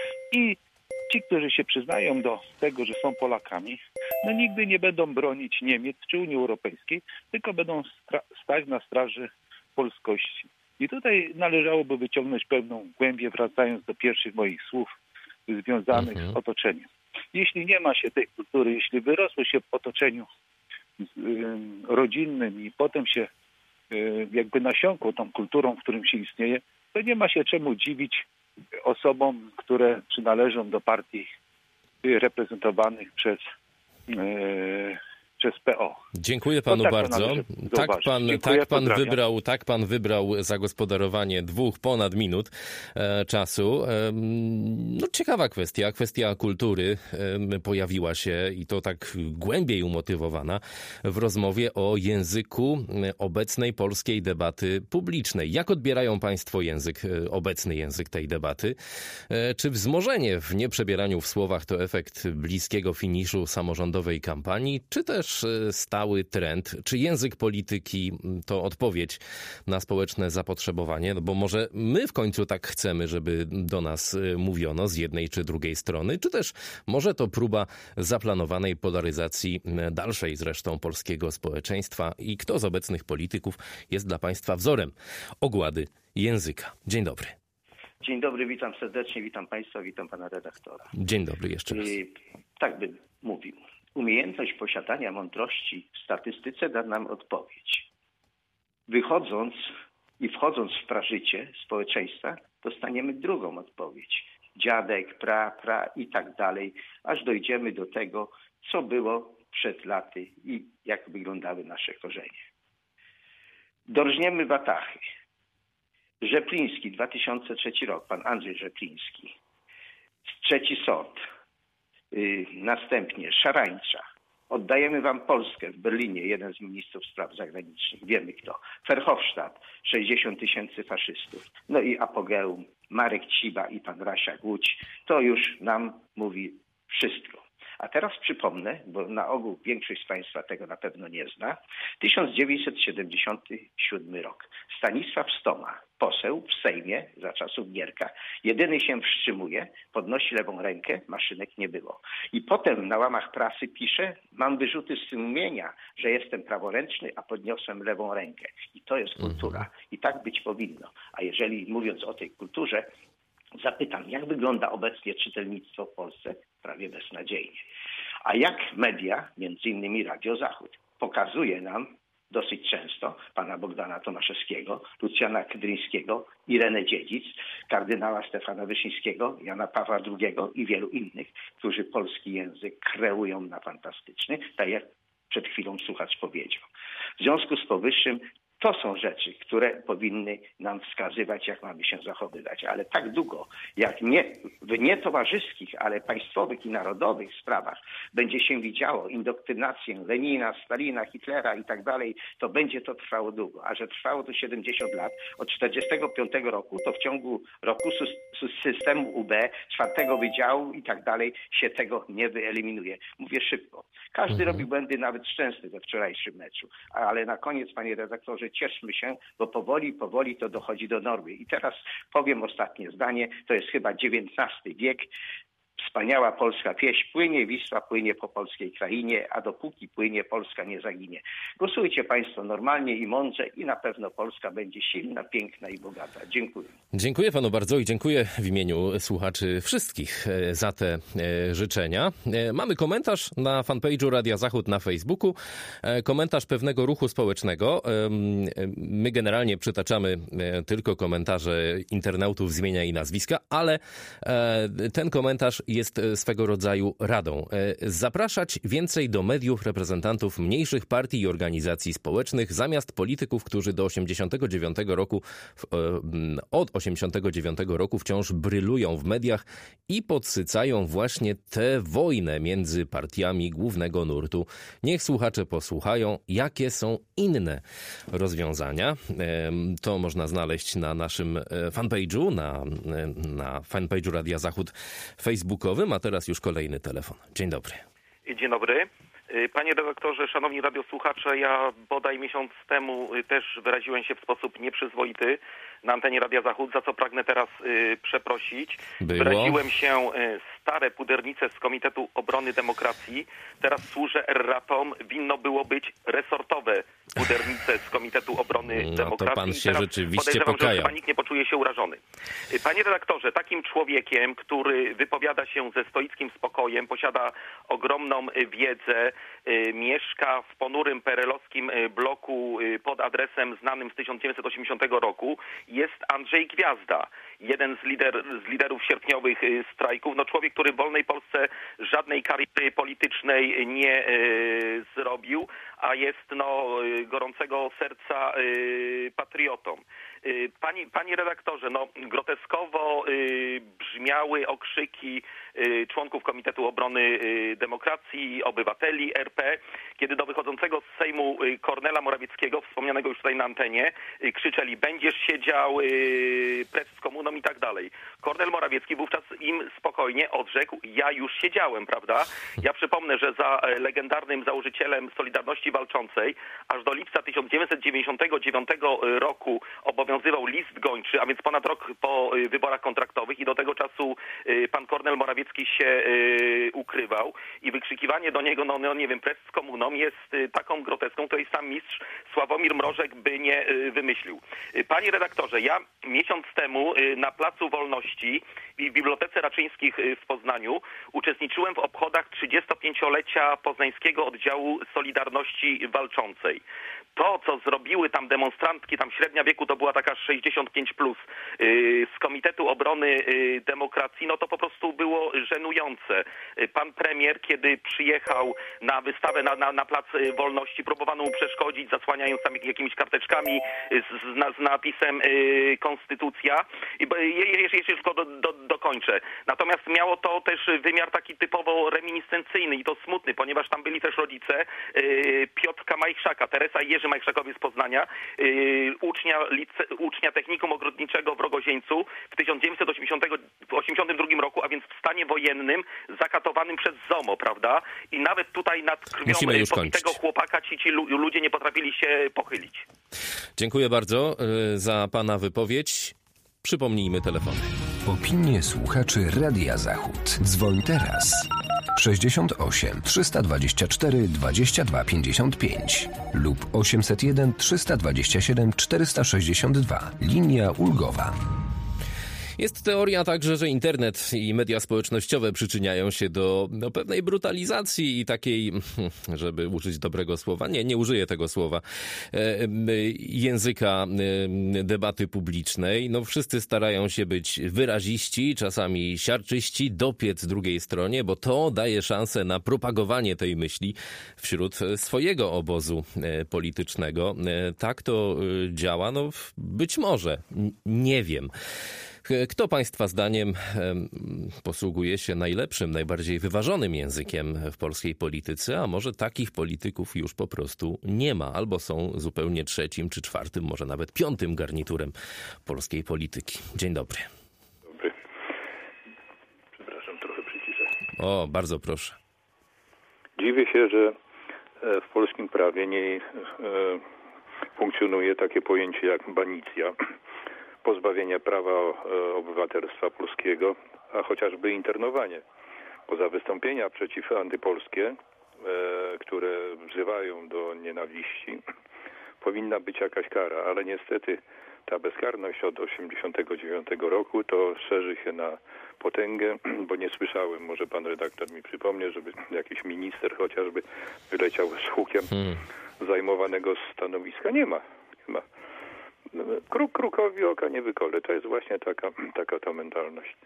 I ci, którzy się przyznają do tego, że są Polakami, no nigdy nie będą bronić Niemiec czy Unii Europejskiej, tylko będą stra- stać na straży polskości. I tutaj należałoby wyciągnąć pewną głębię, wracając do pierwszych moich słów związanych mhm. z otoczeniem. Jeśli nie ma się tej kultury, jeśli wyrosło się w otoczeniu y, rodzinnym i potem się y, jakby nasiąkło tą kulturą, w którym się istnieje, to nie ma się czemu dziwić osobom, które przynależą do partii reprezentowanych przez, yy, przez P O. Dziękuję panu tak bardzo. Tak pan, Dziękuję, tak, pan pozdrawiam. wybrał, tak pan wybrał zagospodarowanie dwóch ponad minut e, czasu. E, no ciekawa kwestia, kwestia kultury e, pojawiła się i to tak głębiej umotywowana w rozmowie o języku obecnej polskiej debaty publicznej. Jak odbierają państwo język, obecny język tej debaty? E, czy wzmożenie w nieprzebieraniu w słowach to efekt bliskiego finiszu samorządowej kampanii, czy też stały trend? Czy język polityki to odpowiedź na społeczne zapotrzebowanie? No bo może my w końcu tak chcemy, żeby do nas mówiono z jednej czy drugiej strony, czy też może to próba zaplanowanej polaryzacji dalszej zresztą polskiego społeczeństwa i kto z obecnych polityków jest dla państwa wzorem ogłady języka? Dzień dobry. Dzień dobry, witam serdecznie, witam państwa, witam pana redaktora. Dzień dobry jeszcze raz. I tak bym mówił. Umiejętność posiadania mądrości w statystyce da nam odpowiedź. Wychodząc i wchodząc w prażycie społeczeństwa, dostaniemy drugą odpowiedź. Dziadek, pra, pra i tak dalej, aż dojdziemy do tego, co było przed laty i jak wyglądały nasze korzenie. Dorżniemy Watachy. Rzepliński, dwa tysiące trzeci rok, pan Andrzej Rzepliński. Trzeci sąd. Yy, następnie Szarańcza. Oddajemy wam Polskę w Berlinie, jeden z ministrów spraw zagranicznych. Wiemy kto. Verhofstadt, sześćdziesiąt tysięcy faszystów. No i apogeum Marek Ciba i pan Rasiak Łódź. To już nam mówi wszystko. A teraz przypomnę, bo na ogół większość z Państwa tego na pewno nie zna, tysiąc dziewięćset siedemdziesiąty siódmy rok. Stanisław Stoma, poseł w Sejmie za czasów Gierka. Jedyny się wstrzymuje, podnosi lewą rękę, maszynek nie było. I potem na łamach prasy pisze, mam wyrzuty sumienia, że jestem praworęczny, a podniosłem lewą rękę. I to jest kultura. I tak być powinno. A jeżeli mówiąc o tej kulturze, zapytam, jak wygląda obecnie czytelnictwo w Polsce? Prawie beznadziejnie. A jak media, między innymi Radio Zachód, pokazuje nam dosyć często pana Bogdana Tomaszewskiego, Lucjana Kydryńskiego, Irenę Dziedzic, kardynała Stefana Wyszyńskiego, Jana Pawła drugiego i wielu innych, którzy polski język kreują na fantastyczny, tak jak przed chwilą słuchacz powiedział. W związku z powyższym to są rzeczy, które powinny nam wskazywać, jak mamy się zachowywać. Ale tak długo, jak nie, w nietowarzyskich, ale państwowych i narodowych sprawach będzie się widziało indoktrynację Lenina, Stalina, Hitlera i tak dalej, to będzie to trwało długo. A że trwało to siedemdziesiąt lat, od czterdziestego piątego roku, to w ciągu roku systemu U B, czwartego wydziału i tak dalej się tego nie wyeliminuje. Mówię szybko. Każdy mhm. robi błędy, nawet szczęsny we wczorajszym meczu. Ale na koniec, panie redaktorze, cieszmy się, bo powoli, powoli to dochodzi do normy. I teraz powiem ostatnie zdanie, to jest chyba dziewiętnasty wiek. Wspaniała polska pieśń, płynie Wisła, płynie po polskiej krainie, a dopóki płynie, Polska nie zaginie. Głosujcie Państwo normalnie i mądrze i na pewno Polska będzie silna, piękna i bogata. Dziękuję. Dziękuję panu bardzo i dziękuję w imieniu słuchaczy wszystkich za te życzenia. Mamy komentarz na fanpage'u Radia Zachód na Facebooku, komentarz pewnego ruchu społecznego. My generalnie przytaczamy tylko komentarze internautów z imienia i nazwiska, ale ten komentarz jest swego rodzaju radą. Zapraszać więcej do mediów reprezentantów mniejszych partii i organizacji społecznych zamiast polityków, którzy do osiemdziesiątego dziewiątego roku, od osiemdziesiątego dziewiątego roku wciąż brylują w mediach i podsycają właśnie tę wojnę między partiami głównego nurtu. Niech słuchacze posłuchają, jakie są inne rozwiązania. To można znaleźć na naszym fanpage'u, na, na fanpage'u Radia Zachód Facebookowym, a teraz już kolejny telefon. Dzień dobry. Dzień dobry. Panie redaktorze, szanowni radiosłuchacze, ja bodaj miesiąc temu też wyraziłem się w sposób nieprzyzwoity na antenie Radia Zachód, za co pragnę teraz y, przeprosić. Było. Wyraziłem się y, stare pudernice z Komitetu Obrony Demokracji. Teraz służę erratom. Winno było być resortowe pudernice z Komitetu Obrony no, Demokracji. To pan się rzeczywiście podejrzewam, pokajał. że chyba nikt nie poczuje się urażony. Panie redaktorze, takim człowiekiem, który wypowiada się ze stoickim spokojem, posiada ogromną wiedzę, y, mieszka w ponurym perelowskim bloku y, pod adresem znanym z tysiąc dziewięćset osiemdziesiątego roku, jest Andrzej Gwiazda, jeden z, lider, z liderów sierpniowych y, strajków. No człowiek, który w wolnej Polsce żadnej kariery politycznej nie y, zrobił, a jest no y, gorącego serca y, patriotą. Y, pani, panie redaktorze, no groteskowo y, brzmiały okrzyki y, członków Komitetu Obrony y, Demokracji, obywateli R P, kiedy do wychodzącego z Sejmu y, Kornela Morawieckiego, wspomnianego już tutaj na antenie, y, krzyczeli: będziesz siedział, y, precz z komuną i tak dalej. Kornel Morawiecki wówczas im spokojnie odrzekł: ja już siedziałem, prawda? Ja przypomnę, że za legendarnym założycielem Solidarności Walczącej aż do lipca tysiąc dziewięćset dziewięćdziesiątego dziewiątego roku obowiązywał list gończy, a więc ponad rok po wyborach kontraktowych, i do tego czasu pan Kornel Morawiecki się ukrywał i wykrzykiwanie do niego, no, no nie wiem, precz z komuną jest taką groteską, której sam mistrz Sławomir Mrożek by nie wymyślił. Panie redaktorze, ja miesiąc temu na Placu Wolności i w Bibliotece Raczyńskich w Poznaniu uczestniczyłem w obchodach trzydziestopięciolecia poznańskiego oddziału Solidarności Walczącej. To, co zrobiły tam demonstrantki, tam średnia wieku to była taka sześćdziesiąt pięć plus, yy, z Komitetu Obrony yy, Demokracji, no to po prostu było żenujące. Yy, pan premier, kiedy przyjechał na wystawę na, na, na Plac Wolności, próbowano mu przeszkodzić, zasłaniając tam jakimiś karteczkami z, z, z napisem yy, Konstytucja. I bo jeszcze tylko do, do, dokończę. Natomiast miało to też wymiar taki typowo reminiscencyjny i to smutny, ponieważ tam byli też rodzice yy, Piotrka Majchrzaka, Teresa i Jerzy Majchrzakowie z Poznania, yy, ucznia, lice, ucznia technikum ogrodniczego w Rogozieńcu w tysiąc dziewięćset osiemdziesiątym drugim roku, a więc w stanie wojennym, zakatowanym przez ZOMO, prawda? I nawet tutaj nad krwią pobitego chłopaka ci, ci ludzie nie potrafili się pochylić. Dziękuję bardzo za pana wypowiedź. Przypomnijmy telefony. Opinie słuchaczy Radia Zachód. Dzwoń teraz. sześćdziesiąt osiem trzysta dwadzieścia cztery dwadzieścia dwa pięćdziesiąt pięć lub osiemset jeden trzysta dwadzieścia siedem czterysta sześćdziesiąt dwa. Linia ulgowa. Jest teoria także, że internet i media społecznościowe przyczyniają się do, do pewnej brutalizacji i takiej, żeby użyć dobrego słowa, nie, nie użyję tego słowa, języka debaty publicznej. No wszyscy starają się być wyraziści, czasami siarczyści, dopiec drugiej stronie, bo to daje szansę na propagowanie tej myśli wśród swojego obozu politycznego. Tak to działa? No być może. Nie wiem. Kto Państwa zdaniem posługuje się najlepszym, najbardziej wyważonym językiem w polskiej polityce, a może takich polityków już po prostu nie ma, albo są zupełnie trzecim czy czwartym, może nawet piątym garniturem polskiej polityki. Dzień dobry. Dobry. Przepraszam, trochę przyciszę. O, bardzo proszę. Dziwię się, że w polskim prawie nie funkcjonuje takie pojęcie jak banicja, pozbawienie prawa obywatelstwa polskiego, a chociażby internowanie. Poza wystąpienia przeciw antypolskie, e, które wzywają do nienawiści, powinna być jakaś kara, ale niestety ta bezkarność od osiemdziesiątego dziewiątego roku to szerzy się na potęgę, bo nie słyszałem, może pan redaktor mi przypomnie, żeby jakiś minister chociażby wyleciał z hukiem hmm. zajmowanego stanowiska. Nie ma, nie ma. Kruk krukowi oka nie wykole. To jest właśnie taka, taka ta mentalność.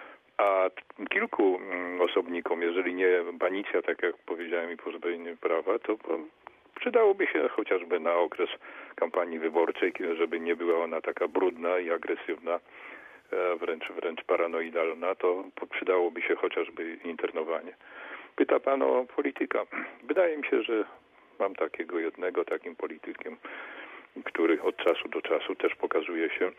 A kilku osobnikom, jeżeli nie banicja, tak jak powiedziałem, i pozbawienie prawa, to przydałoby się chociażby na okres kampanii wyborczej, żeby nie była ona taka brudna i agresywna, wręcz, wręcz paranoidalna, to przydałoby się chociażby internowanie. Pyta pan o polityka. Wydaje mi się, że mam takiego jednego, takim politykiem, który od czasu do czasu też pokazuje się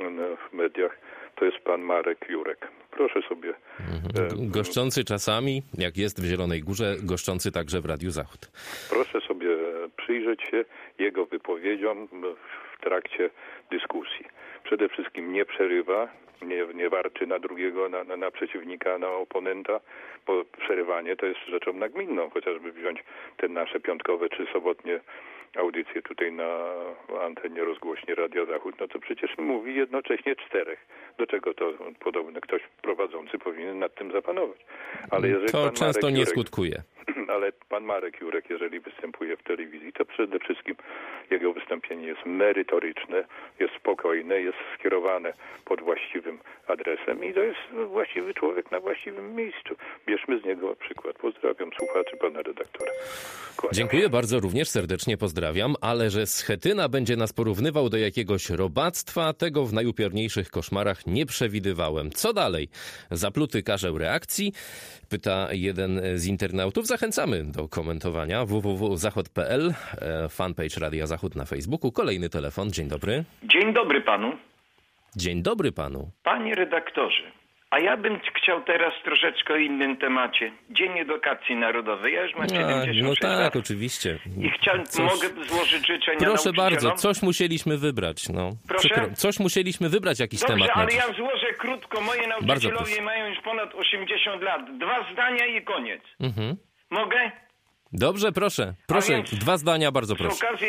w mediach, to jest pan Marek Jurek. Proszę sobie... Mhm. Goszczący czasami, jak jest w Zielonej Górze, goszczący także w Radiu Zachód. Proszę sobie przyjrzeć się jego wypowiedziom w trakcie dyskusji. Przede wszystkim nie przerywa, nie, nie warczy na drugiego, na, na, na przeciwnika, na oponenta, bo przerywanie to jest rzeczą nagminną, chociażby wziąć te nasze piątkowe czy sobotnie audycję tutaj na antenie rozgłośni Radia Zachód, no to przecież mówi jednocześnie czterech. Do czego to podobne ktoś prowadzący powinien nad tym zapanować. Ale jeżeli to pan często Marek nie Jurek, skutkuje. Ale pan Marek Jurek, jeżeli występuje w telewizji, to przede wszystkim jego wystąpienie jest merytoryczne, jest spokojne, jest skierowane pod właściwym adresem i to jest właściwy człowiek na właściwym miejscu. Bierzmy z niego przykład. Pozdrawiam słuchaczy pana redaktora. Kłaniam. Dziękuję bardzo, również serdecznie pozdrawiam, ale że Schetyna będzie nas porównywał do jakiegoś robactwa, tego w najupiorniejszych koszmarach nie przewidywałem. Co dalej? Zapluty karzeł reakcji? Pyta jeden z internautów. Zachęcamy do komentowania. w w w kropka zachod kropka p l, fanpage Radia Zachód na Facebooku. Kolejny telefon. Dzień dobry. Dzień dobry panu. Dzień dobry panu. Panie redaktorze, a ja bym chciał teraz troszeczkę o innym temacie. Dzień Edukacji Narodowej. Ja już mam siedemdziesiąt sześć No tak, lat. oczywiście. I chciałem, Coś... mogę złożyć życzenia Proszę bardzo, nauczycielom? coś musieliśmy wybrać. No. Proszę? Przykro. Coś musieliśmy wybrać, jakiś Dobrze, temat. ale ja złożę krótko. Moi nauczycielowie proszę. mają już ponad osiemdziesiąt lat. Dwa zdania i koniec. Mhm. Mogę? Dobrze, proszę. Proszę, więc dwa zdania, bardzo Z proszę. okazji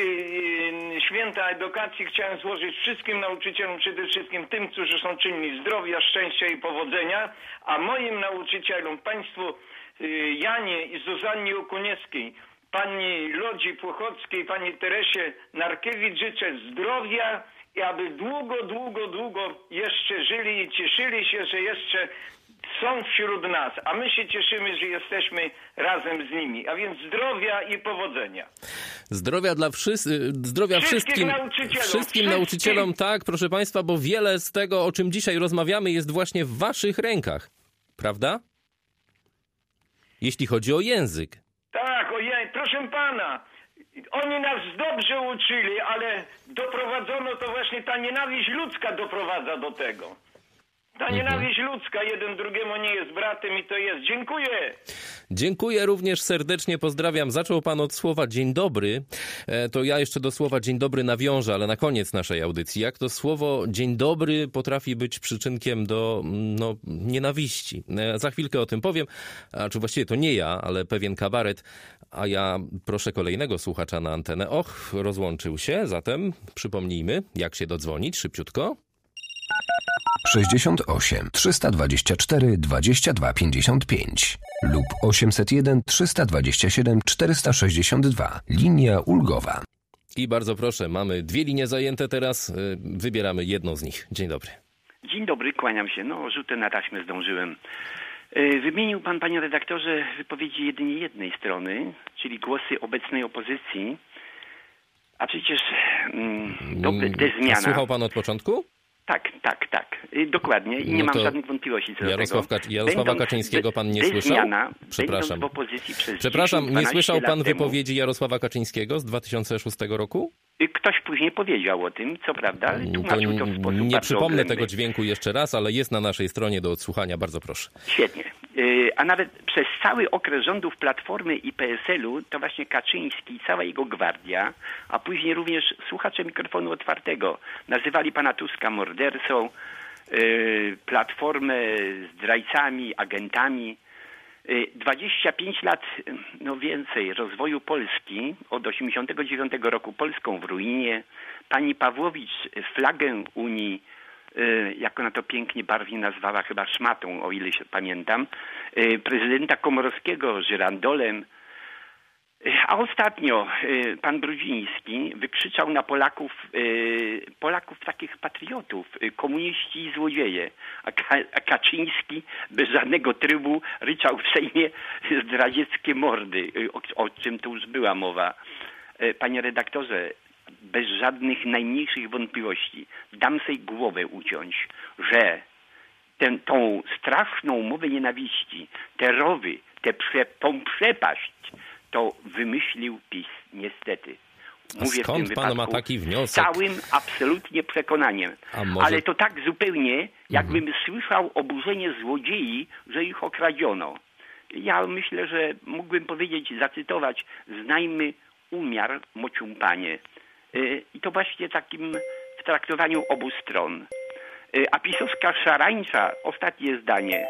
y, Święta Edukacji chciałem złożyć wszystkim nauczycielom, przede wszystkim tym, którzy są czynni zdrowia, szczęścia i powodzenia, a moim nauczycielom, państwu y, Janie i Zuzannie Okuniewskiej, pani Lodzi Płochockiej, pani Teresie Narkiewicz życzę zdrowia i aby długo, długo, długo jeszcze żyli i cieszyli się, że jeszcze są wśród nas, a my się cieszymy, że jesteśmy razem z nimi. A więc zdrowia i powodzenia. Zdrowia dla wszyscy, zdrowia wszystkim nauczycielom. Wszystkim nauczycielom, tak, proszę Państwa, bo wiele z tego, o czym dzisiaj rozmawiamy, jest właśnie w Waszych rękach. Prawda? Jeśli chodzi o język. Tak, ojej, proszę pana, oni nas dobrze uczyli, ale doprowadzono, to właśnie ta nienawiść ludzka doprowadza do tego. Ta mhm. nienawiść ludzka, jeden drugiemu nie jest bratem i to jest. Dziękuję. Dziękuję również serdecznie, pozdrawiam. Zaczął pan od słowa dzień dobry, to ja jeszcze do słowa dzień dobry nawiążę, ale na koniec naszej audycji. Jak to słowo dzień dobry potrafi być przyczynkiem do no, nienawiści? Za chwilkę o tym powiem, a czy właściwie to nie ja, ale pewien kabaret, a ja proszę kolejnego słuchacza na antenę. Och, rozłączył się, zatem przypomnijmy, jak się dodzwonić szybciutko. sześćdziesiąt osiem trzysta dwadzieścia cztery dwadzieścia dwa pięćdziesiąt pięć lub osiemset jeden trzysta dwadzieścia siedem czterysta sześćdziesiąt dwa. Linia ulgowa. I bardzo proszę, mamy dwie linie zajęte teraz. Wybieramy jedną z nich. Dzień dobry. Dzień dobry, kłaniam się. No, rzutę na taśmę zdążyłem. Wymienił pan, panie redaktorze, wypowiedzi jedynie jednej strony, czyli głosy obecnej opozycji. A przecież mm, to, te zmiana... Słuchał pan od początku? Tak, tak, tak. Dokładnie. I nie no mam żadnych wątpliwości co Jarosław do tego. Kac- Jarosława będąc, Kaczyńskiego pan nie te słyszał? Zmiana, Przepraszam. W opozycji przez Przepraszam, dziesięć, nie słyszał pan lat wypowiedzi Jarosława Kaczyńskiego z dwa tysiące szóstego roku? Ktoś później powiedział o tym, co prawda, ale To tłumaczył to w sposób nie bardzo przypomnę oględny. tego dźwięku jeszcze raz, ale jest na naszej stronie do odsłuchania. Bardzo proszę. Świetnie. A nawet przez cały okres rządów Platformy i P S L-u to właśnie Kaczyński i cała jego gwardia, a później również słuchacze mikrofonu otwartego nazywali pana Tuska mordercą, Platformę zdrajcami, agentami. dwadzieścia pięć lat, no więcej, rozwoju Polski, od osiemdziesiątego dziewiątego roku Polską w ruinie. Pani Pawłowicz flagę Unii, jak ona to pięknie, barwnie nazwała, chyba szmatą, o ile się pamiętam, prezydenta Komorowskiego żyrandolem. A ostatnio pan Brudziński wykrzyczał na Polaków, Polaków takich patriotów, komuniści i złodzieje. A, Ka- a Kaczyński bez żadnego trybu ryczał w Sejmie zdradzieckie mordy, o, o czym tu już była mowa. Panie redaktorze, bez żadnych najmniejszych wątpliwości dam sobie głowę uciąć, że tę, tą straszną mowę nienawiści, te rowy, tę prze, tą przepaść, to wymyślił PiS, niestety. Mówię skąd w tym pan wypadku ma taki wniosek? z całym absolutnie przekonaniem. A może... Ale to tak zupełnie, jakbym mhm. słyszał oburzenie złodziei, że ich okradziono. Ja myślę, że mógłbym powiedzieć, zacytować, znajmy umiar, mociumpanie. I to właśnie takim w traktowaniu obu stron. A pisowska szarańcza, ostatnie zdanie.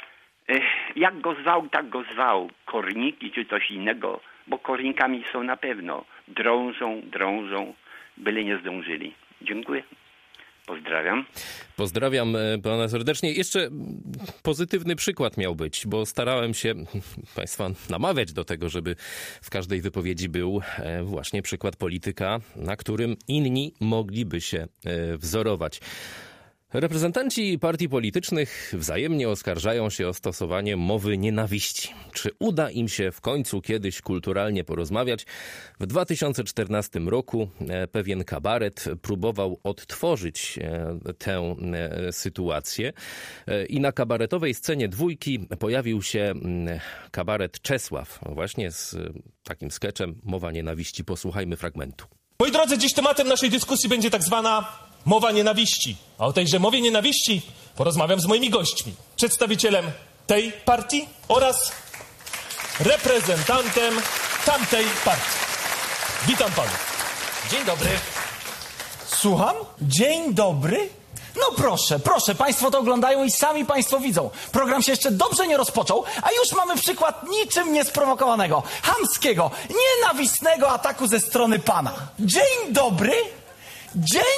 Jak go zwał, tak go zwał. Korniki czy coś innego, bo kornikami są na pewno. Drążą, drążą, byle nie zdążyli. Dziękuję. Pozdrawiam. Pozdrawiam pana serdecznie. Jeszcze pozytywny przykład miał być, bo starałem się państwa namawiać do tego, żeby w każdej wypowiedzi był właśnie przykład polityka, na którym inni mogliby się wzorować. Reprezentanci partii politycznych wzajemnie oskarżają się o stosowanie mowy nienawiści. Czy uda im się w końcu kiedyś kulturalnie porozmawiać? W dwa tysiące czternastym roku pewien kabaret próbował odtworzyć tę sytuację i na kabaretowej scenie Dwójki pojawił się kabaret Czesław, właśnie z takim skeczem Mowa nienawiści. Posłuchajmy fragmentu. Moi drodzy, dziś tematem naszej dyskusji będzie tak zwana mowa nienawiści. A o tejże mowie nienawiści porozmawiam z moimi gośćmi. Przedstawicielem tej partii oraz reprezentantem tamtej partii. Witam panów. Dzień dobry. Słucham? Dzień dobry? No proszę, proszę, państwo to oglądają i sami państwo widzą. Program się jeszcze dobrze nie rozpoczął, a już mamy przykład niczym niesprowokowanego, chamskiego, nienawistnego ataku ze strony pana. Dzień dobry? Dzień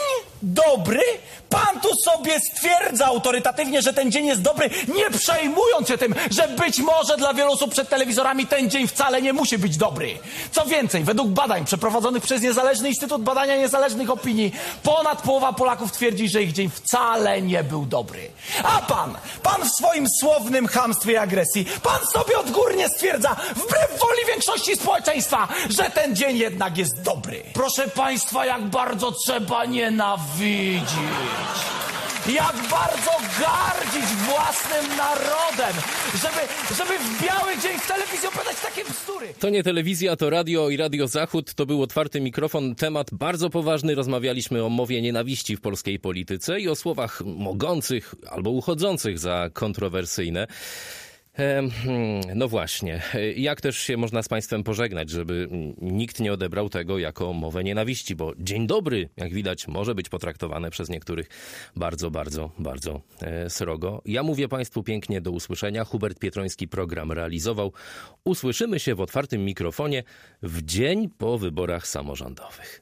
dobry? Pan tu sobie stwierdza autorytatywnie, że ten dzień jest dobry, nie przejmując się tym, że być może dla wielu osób przed telewizorami ten dzień wcale nie musi być dobry. Co więcej, według badań przeprowadzonych przez Niezależny Instytut Badania Niezależnych Opinii, ponad połowa Polaków twierdzi, że ich dzień wcale nie był dobry. A pan, pan w swoim słownym chamstwie i agresji, pan sobie odgórnie stwierdza, wbrew woli większości społeczeństwa, że ten dzień jednak jest dobry. Proszę państwa, jak bardzo trzeba nienawidzić. Jak bardzo gardzić własnym narodem, żeby, żeby w biały dzień w telewizji opowiadać takie bzdury. To nie telewizja, to radio i Radio Zachód. To był Otwarty Mikrofon. Temat bardzo poważny. Rozmawialiśmy o mowie nienawiści w polskiej polityce i o słowach mogących albo uchodzących za kontrowersyjne. No właśnie, jak też się można z państwem pożegnać, żeby nikt nie odebrał tego jako mowę nienawiści, bo dzień dobry, jak widać, może być potraktowane przez niektórych bardzo, bardzo, bardzo srogo. Ja mówię państwu pięknie do usłyszenia. Hubert Pietroński program realizował. Usłyszymy się w Otwartym Mikrofonie w dzień po wyborach samorządowych.